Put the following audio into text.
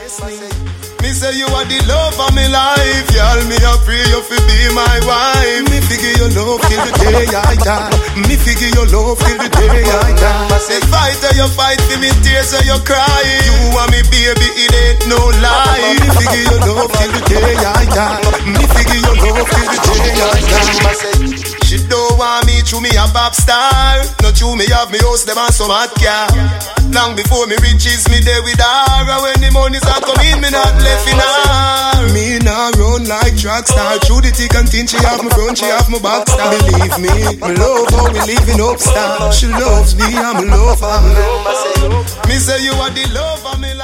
Me say you are the love of my life, y'all. Me a pray you fi be my wife. Me figure your love till the day I die. Me figure your love till the day I die. Say fight or you fight for me, tears or you cry. You and me baby, it ain't no lie. Me figure your love till the day I die. Me figure your love till the day I die. She don't want me through me a pop star. Not through me have me house, them and some hot car. Long before me riches, me there with her. And when the money's a come in, me not left in her. Me now run like track star. Through the thick and thin, she have my front, she have my back star. Believe me, me love how we living up star. She loves me, I'm a lover. Me say you are the love of me.